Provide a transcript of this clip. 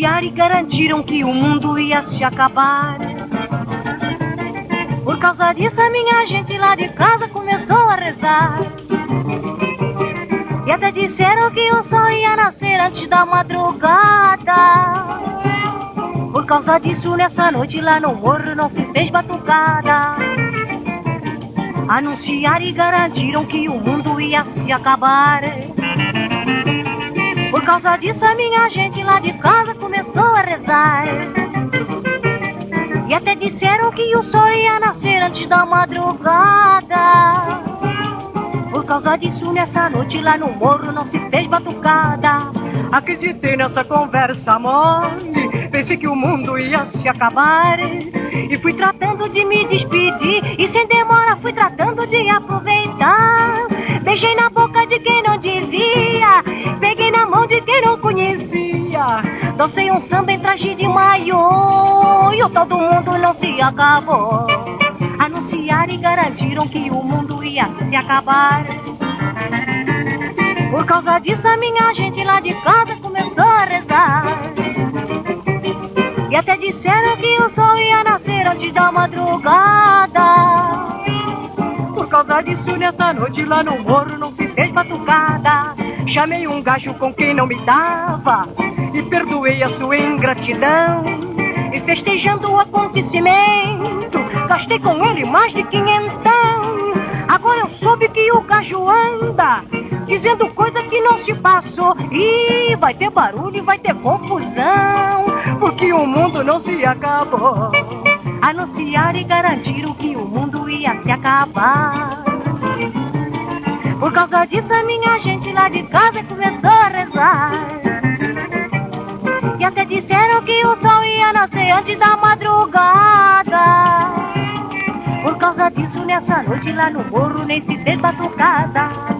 Anunciaram e garantiram que o mundo ia se acabar. Por causa disso a minha gente lá de casa começou a rezar. E até disseram que o sol ia nascer antes da madrugada. Por causa disso nessa noite lá no morro não se fez batucada. Anunciaram e garantiram que o mundo ia se acabar. Por causa disso a minha gente lá de casa começou a rezar. E até disseram que o sol ia nascer antes da madrugada. Por causa disso nessa noite lá no morro não se fez batucada. Acreditei nessa conversa mole, pensei que o mundo ia se acabar. E fui tratando de me despedir, e sem demora fui tratando de aproveitar. Beijei na boca de quem não devia, peguei na mão de quem não conhecia. Dancei um samba em traje de maiô, e o tal do mundo não se acabou. Anunciaram e garantiram que o mundo ia se acabar. Por causa disso a minha gente lá de casa começou a rezar. E até disseram que o sol ia nascer antes da madrugada. Por causa disso nessa noite lá no morro não se fez batucada. Chamei um gajo com quem não me dava e perdoei a sua ingratidão. E festejando o acontecimento gastei com ele mais de 500. Agora eu soube que o gajo anda dizendo coisa que não se passou. E vai ter barulho e vai ter confusão, porque o mundo não se acabou. Anunciaram e garantiram que o mundo ia se acabar. Por causa disso a minha gente lá de casa começou a rezar. E até disseram que o sol ia nascer antes da madrugada. Por causa disso nessa noite lá no morro nem se fez batucada.